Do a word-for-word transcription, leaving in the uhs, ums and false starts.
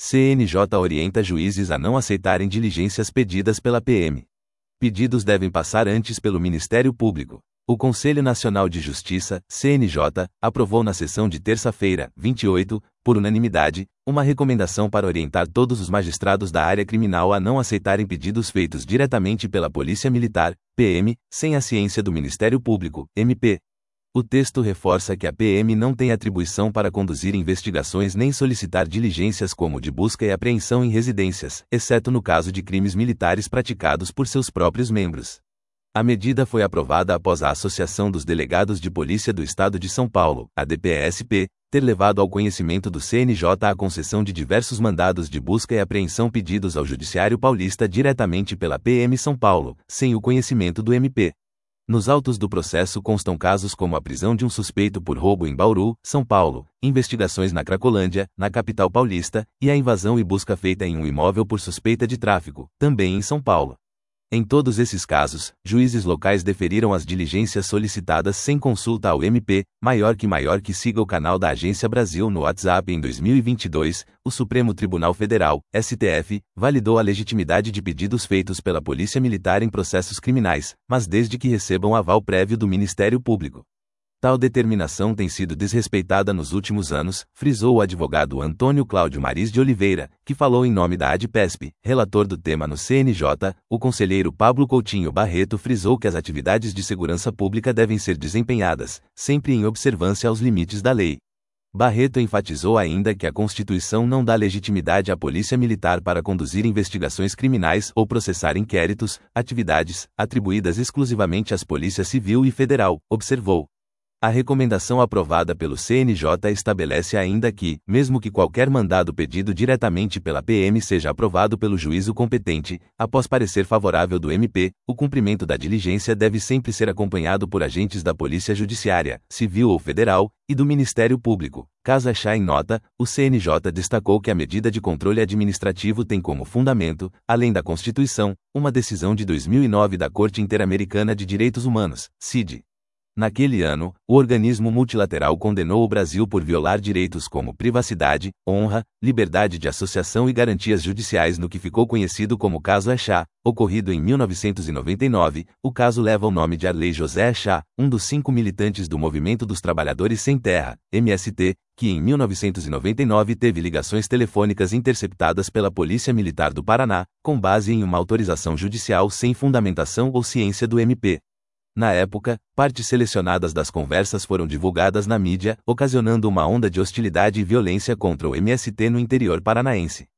C N J orienta juízes a não aceitarem diligências pedidas pela P M. Pedidos devem passar antes pelo Ministério Público. O Conselho Nacional de Justiça, C N J, aprovou na sessão de terça-feira, vinte e oito, por unanimidade, uma recomendação para orientar todos os magistrados da área criminal a não aceitarem pedidos feitos diretamente pela Polícia Militar, P M, sem a ciência do Ministério Público, M P. O texto reforça que a P M não tem atribuição para conduzir investigações nem solicitar diligências como de busca e apreensão em residências, exceto no caso de crimes militares praticados por seus próprios membros. A medida foi aprovada após a Associação dos Delegados de Polícia do Estado de São Paulo, a D P S P, ter levado ao conhecimento do C N J a concessão de diversos mandados de busca e apreensão pedidos ao Judiciário Paulista diretamente pela P M São Paulo, sem o conhecimento do M P. Nos autos do processo constam casos como a prisão de um suspeito por roubo em Bauru, São Paulo, investigações na Cracolândia, na capital paulista, e a invasão e busca feita em um imóvel por suspeita de tráfico, também em São Paulo. Em todos esses casos, juízes locais deferiram as diligências solicitadas sem consulta ao M P, maior que maior que siga o canal da Agência Brasil no WhatsApp. Em dois mil e vinte e dois, o Supremo Tribunal Federal, S T F, validou a legitimidade de pedidos feitos pela Polícia Militar em processos criminais, mas desde que recebam aval prévio do Ministério Público. Tal determinação tem sido desrespeitada nos últimos anos, frisou o advogado Antônio Cláudio Maris de Oliveira, que falou em nome da ADPESP, relator do tema no C N J. O conselheiro Pablo Coutinho Barreto frisou que as atividades de segurança pública devem ser desempenhadas, sempre em observância aos limites da lei. Barreto enfatizou ainda que a Constituição não dá legitimidade à Polícia Militar para conduzir investigações criminais ou processar inquéritos, atividades atribuídas exclusivamente às Polícias Civil e Federal, observou. A recomendação aprovada pelo C N J estabelece ainda que, mesmo que qualquer mandado pedido diretamente pela P M seja aprovado pelo juízo competente, após parecer favorável do M P, o cumprimento da diligência deve sempre ser acompanhado por agentes da Polícia Judiciária, Civil ou Federal, e do Ministério Público. Caso achar em nota, o C N J destacou que a medida de controle administrativo tem como fundamento, além da Constituição, uma decisão de dois mil e nove da Corte Interamericana de Direitos Humanos, C I D. Naquele ano, o organismo multilateral condenou o Brasil por violar direitos como privacidade, honra, liberdade de associação e garantias judiciais no que ficou conhecido como Caso Achá, ocorrido em mil novecentos e noventa e nove. O caso leva o nome de Arley José Achá, um dos cinco militantes do Movimento dos Trabalhadores Sem Terra, M S T, que em mil novecentos e noventa e nove teve ligações telefônicas interceptadas pela Polícia Militar do Paraná, com base em uma autorização judicial sem fundamentação ou ciência do M P. Na época, partes selecionadas das conversas foram divulgadas na mídia, ocasionando uma onda de hostilidade e violência contra o M S T no interior paranaense.